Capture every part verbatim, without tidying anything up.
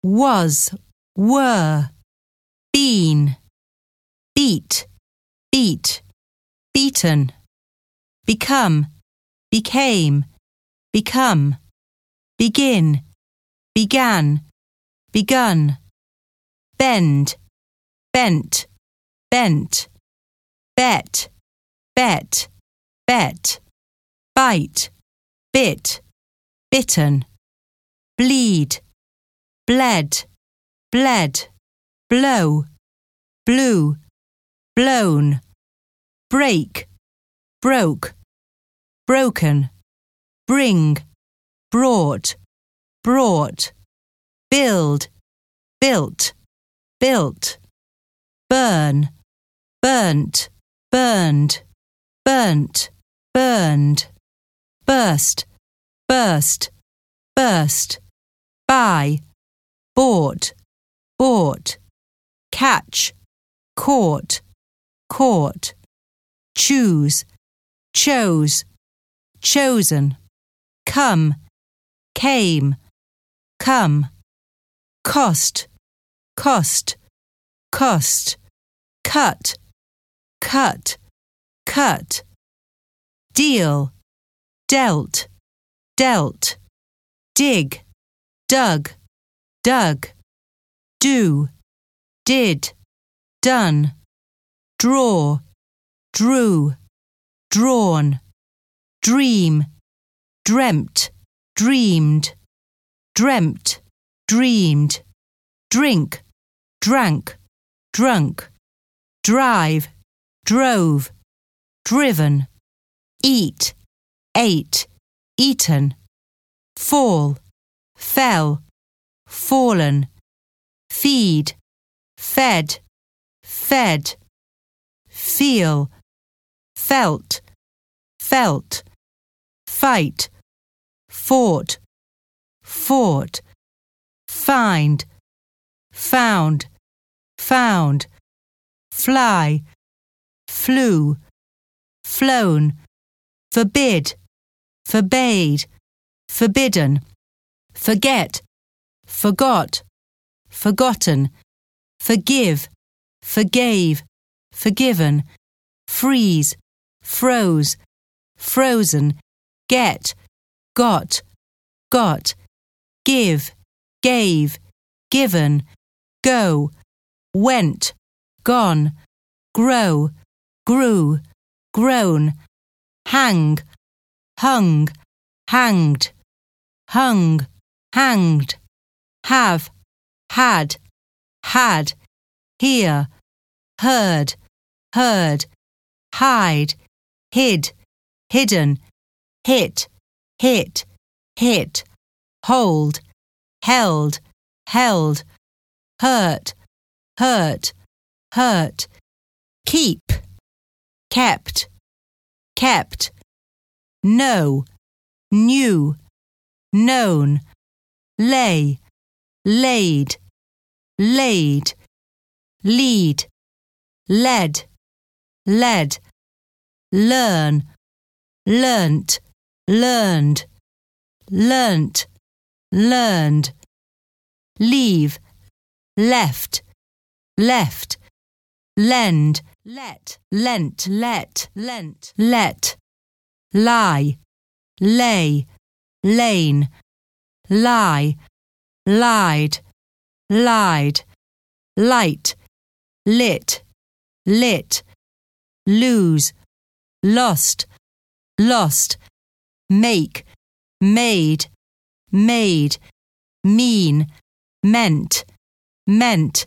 was, were, been, beat, beat, beaten, become, became, become, begin, began, begun, bend, bent, bent, bet, bet, bet, bite, bit, bitten, bleed, bled, bled, blow, blew, blown, break, broke, broken, bring, brought, brought, build, built, built, burn, burnt, burned, burnt, burned, burst, burst, burst, buy, bought, bought, catch, caught, caught, choose, chose, chosen, come, came, come, cost, cost, cost, cut, cut, cut, deal, dealt, dealt, dig, dug, dug, do, did, done, draw, drew, drawn, dream, dreamt, dreamed, dreamt, dreamed, drink, drank, drunk, drive, drove, driven, eat, ate, eaten, fall, fell, fallen, feed, fed, fed, feel, felt, felt, fight, fought, fought, find, found, found, fly, flew, flown, forbid, forbade, forbidden, forget, forgot, forgotten, forgive, forgave, forgiven, freeze, froze, frozen, get, got, got, give, gave, given, go, went, gone, grow, grew, grown, hang, hung, hanged, hung, hanged, have, had, had, hear, heard, heard, hide, hid, hidden, hit, hit, hit, hold, held, held, hurt, hurt, hurt, keep, kept, kept, know, knew, known, lay, laid, laid, lead, led, led, learn, learnt, learned, learnt, learned, leave, left, left, lend, let, lent, let, lent, let, lie, lay, lain, lie, lied, lied, light, lit, lit, lose, lost, lost, make, made, made, mean, meant, meant,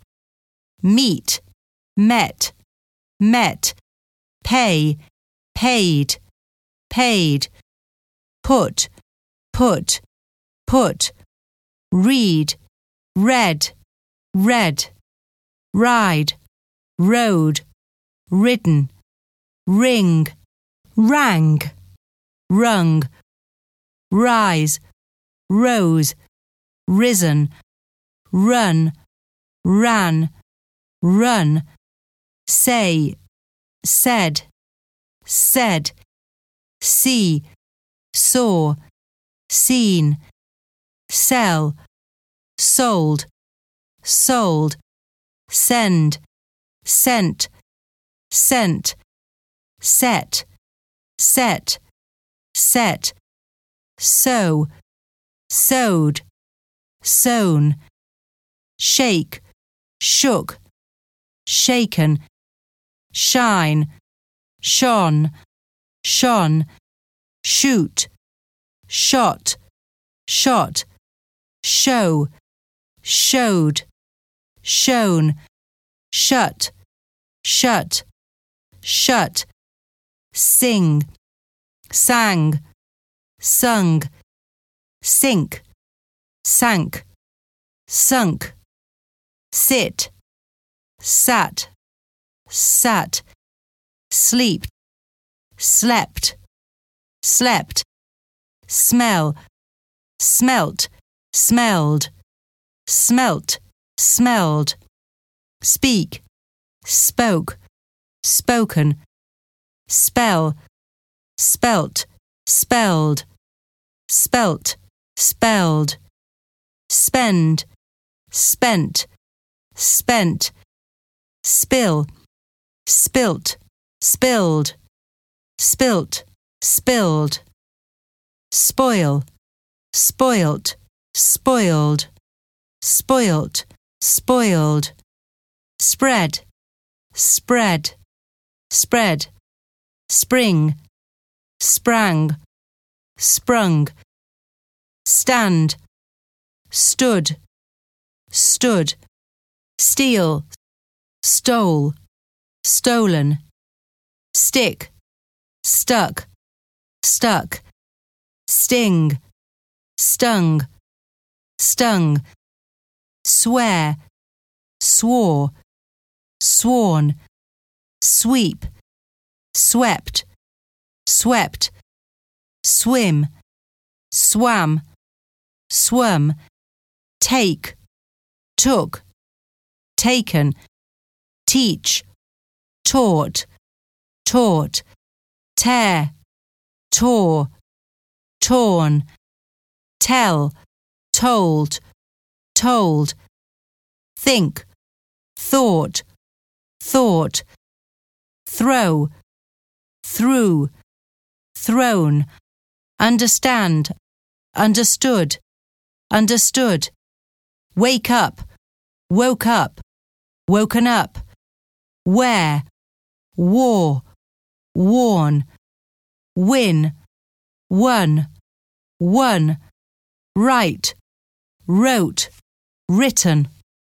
meet, met, met, pay, paid, paid, put, put, put, read, read, read, ride, rode, ridden, ring, rang, rung, rise, rose, risen, run, ran, run, say, said, said, see, saw, seen, sell, sold, sold, send, sent, sent, set, set, set, sow, sowed, sown, shake, shook, shaken, shine, shone, shone, shoot, shot, shot, show, showed, shown, shut, shut, shut, sing, sang, sung, sink, sank, sunk, sit, sat, sat, sleep, slept, slept, smell, smelt, smelled, smelt, smelled, speak, spoke, spoken, spell, spelt, spelled, spelt, spelled, spend, spent, spent, spill, spilt, spilled, spilt, spilled, spoil, spoilt, spoiled, spoilt, spoiled, spread, spread, spread, spring, sprang, sprung, stand, stood, stood, steal, stole, stolen, stick, stuck, stuck, sting, stung, stung, swear, swore, sworn, sweep, swept, swept, swim, swam, swum, take, took, taken, teach, taught, taught, tear, tore, torn, tell, told, told, think, thought, thought, throw, threw, thrown, understand, understood, understood, wake up, woke up, woken up, wear, wore, worn, win, won, won, write, wrote, written.